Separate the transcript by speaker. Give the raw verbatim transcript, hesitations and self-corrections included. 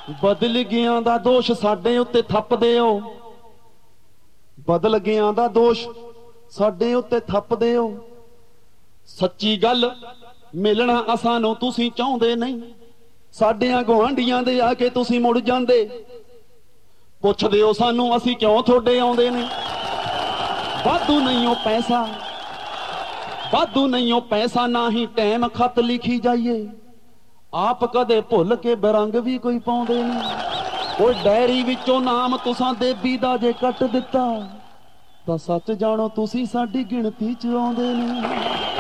Speaker 1: ਬਦਲ ਗਿਆਂ ਦਾ ਦੋਸ਼ ਸਾਡੇ ਉੱਤੇ ਥੱਪਦੇ ਹੋ, ਬਦਲ ਗਿਆਂ ਦਾ ਦੋਸ਼ ਸਾਡੇ ਉੱਤੇ ਥੱਪਦੇ ਹੋ। ਸੱਚੀ ਗੱਲ ਮਿਲਣਾ ਅਸਾਂ ਨੂੰ ਤੁਸੀਂ ਚਾਹੁੰਦੇ ਨਹੀਂ, ਸਾਡਿਆਂ ਗੁਆਂਢੀਆਂ ਦੇ ਆ ਕੇ ਤੁਸੀਂ ਮੁੜ ਜਾਂਦੇ। ਪੁੱਛਦੇ ਹੋ ਸਾਨੂੰ ਅਸੀਂ ਕਿਉਂ ਤੁਹਾਡੇ ਆਉਂਦੇ ਨੇ। ਵਾਧੂ ਨਹੀਂ ਉਹ ਪੈਸਾ, ਵਾਧੂ ਨਹੀਂ ਉਹ ਪੈਸਾ, ਨਾ ਹੀ ਟਾਈਮ ਖਤ ਲਿਖੀ ਜਾਈਏ। ਆਪ ਕਦੇ ਭੁੱਲ ਕੇ ਬਰੰਗ ਵੀ ਕੋਈ ਪਾਉਂਦੇ ਨਹੀਂ। ਕੋਈ ਡਾਇਰੀ ਵਿੱਚੋਂ ਨਾਮ ਤੁਸਾਂ ਦੇਬੀ ਦਾ ਜੇ ਕੱਟ ਦਿੱਤਾ ਤਾਂ ਸੱਚ ਜਾਣੋ ਤੁਸੀਂ ਸਾਡੀ ਗਿਣਤੀ ਚ ਆਉਂਦੇ ਨੇ।